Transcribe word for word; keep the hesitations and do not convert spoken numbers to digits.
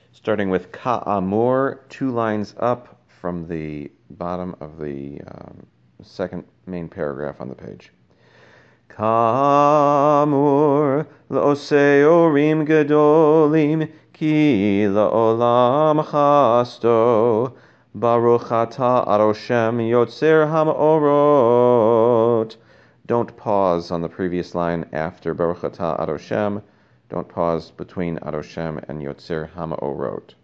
Starting with Ka'amur, two lines up from the bottom of the um, second main paragraph on the page. Ka'amur la'osei orim gedolim ki la'olam chasto baruch ata Adoshem yotzer ha'orot. Don't pause on the previous line after Baruch Atah Adoshem. Don't pause between Adoshem and Yotzer Hamaorot.